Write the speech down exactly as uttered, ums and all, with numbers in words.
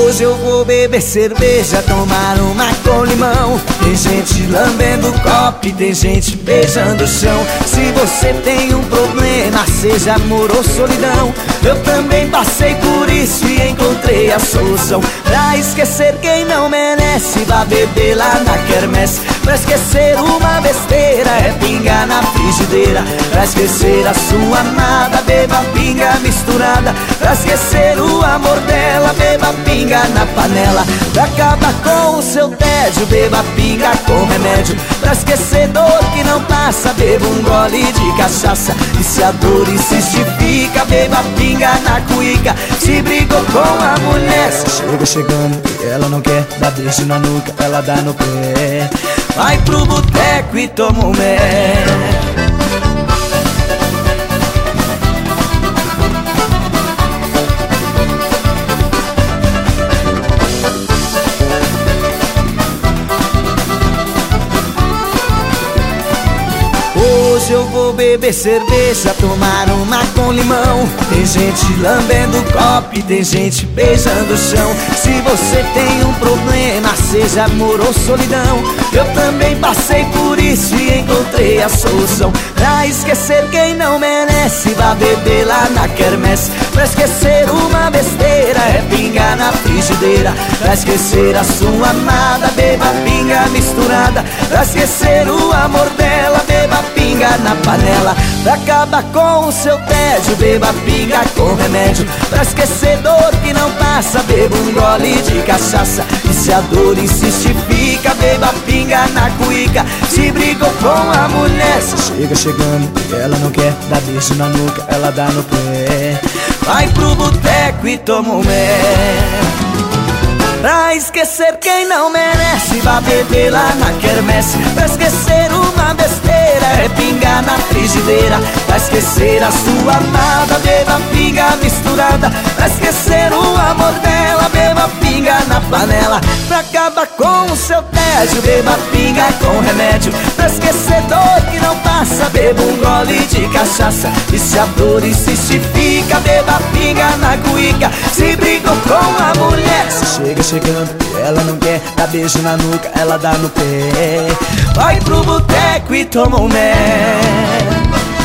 Hoje eu vou beber cerveja, tomar uma com limão. Tem gente lambendo o copo e tem gente beijando o chão. Se você tem um problema, seja amor ou solidão, eu também passei por isso e encontrei a solução. Pra esquecer quem não merece, vá beber lá na quermesse. Pra esquecer uma besteira, é pinga na frigideira. Pra esquecer a sua amada, beba pinga misturada. Pra esquecer o amor dela, beba pinga na panela. Pra acabar com o seu tédio, beba pinga com remédio. Pra esquecer dor que não passa, beba um gole de cachaça. E se a dor insiste, fica, beba pinga na cuíca. Se brigou com a mulher, se chega chegando e ela não quer dar beijo na nuca, ela dá no pé. Vai pro boteco e toma um mé. Hoje eu vou beber cerveja, tomar uma com limão. Tem gente lambendo o copo e tem gente beijando o chão. Se você tem um problema, seja amor ou solidão, eu também passei por isso e encontrei a solução. Pra esquecer quem não merece, vá beber lá na quermesse. Pra esquecer uma besteira, é pinga na frigideira. Pra esquecer a sua amada, beba pinga misturada. Pra esquecer o amor dela, beba pinga na panela. Pra acabar com o seu tédio, beba pinga com remédio. Pra esquecer dor que não passa, beba um gole de cachaça. E se a dor insiste, fica, beba pinga na cuíca. Se brigou com a mulher, se chega chegando e ela não quer dar beijo na nuca, ela dá no pé. Vai pro boteco e toma um mé. Pra esquecer quem não merece, vá beber lá na quermesse. Pra esquecer uma besteira, é pinga na frigideira. Pra esquecer a sua amada, beba pinga misturada. Pra esquecer o amor dela, beba pinga na panela. Pra acabar com o seu tédio, beba pinga com remédio. Pra esquecer dor que não passa, beba um gole de cachaça. E se a dor insiste, fica, beba pinga na cuíca. Se brigou com a mulher, se chega chegando e ela não quer dar beijo na nuca, ela dá no pé. Vai pro boteco e toma um mé.